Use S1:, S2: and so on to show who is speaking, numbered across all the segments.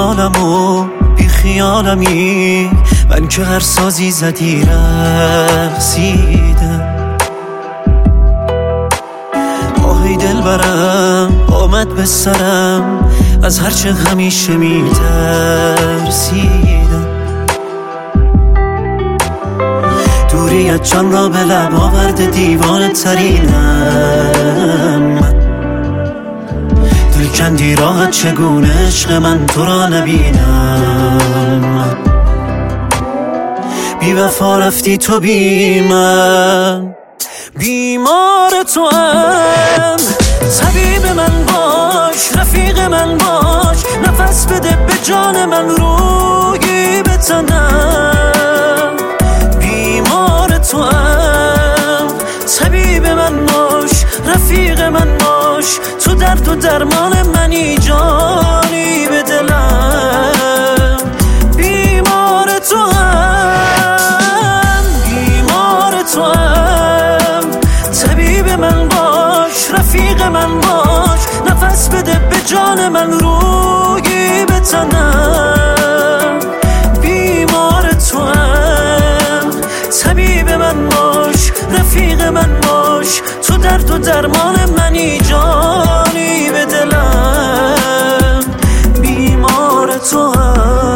S1: خیالم و بی خیالمی، من که هر سازی زدی رقصیدم. آهی دل برم آمد به سرم، از هرچه همیشه می ترسیدم. دوریت جان را به لب آورده دیوانه ترینم. دل کندی راحت چگونه عشق من تو را نبینم. بی وفا رفتی تو بی من، بیمار تو هم. طبیب من باش، رفیق من باش، نفس بده به جان من، روی به تنم. بیمار تو هم، طبیب من باش، رفیق من باش، تو درد و درمان منی، جانی به دلم. بیمار تو هم، بیمار تو هم، طبیب من باش، رفیق من باش، نفس بده به جان من، روی به تنم. بیمار تو هم، طبیب من باش، رفیق من باش، تو درد و درمان منی، جانی به دلم. بیمار تو هم.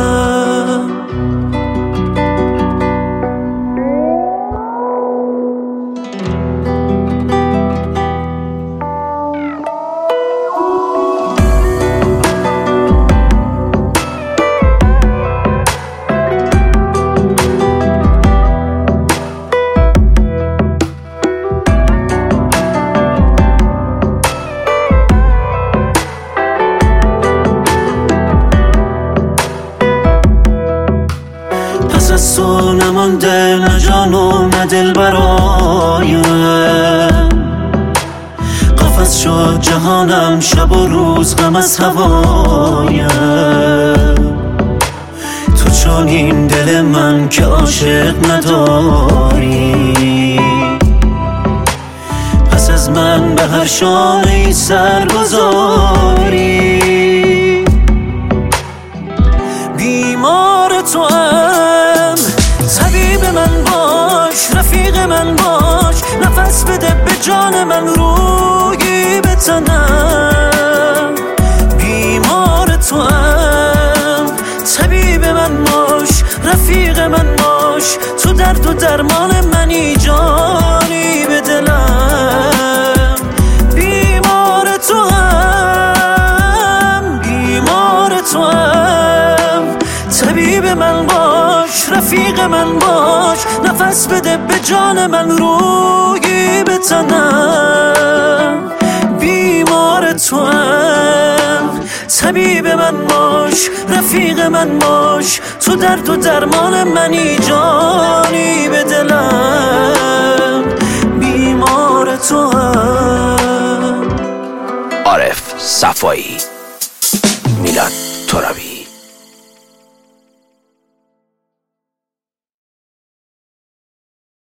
S1: از تو نمانده نه جان و نه دل برایم. قفس شد جهانم، شب و روز غم از هوایم. تو چون این دل من که عاشق نداری، پس از من به هر شانه‌ای سر گذاری. بیمار تو هم، طبیب من باش، رفیق من باش، نفس بده به جان من، روی به تنم. بیمار تو هم، طبیب من باش، رفیق من باش، تو درد و درمان منی، جانی به دلم. بیمار تو هم، بیمار تو هم، طبیب من باش، رفیق من باش، نفس بده به جان من، روی به تنم. بیمار تو هم، طبیب من باش، رفیق من باش، تو درد و درمان منی، جانی به دلم. بیمار تو هم.
S2: عارف صفایی، میلاد.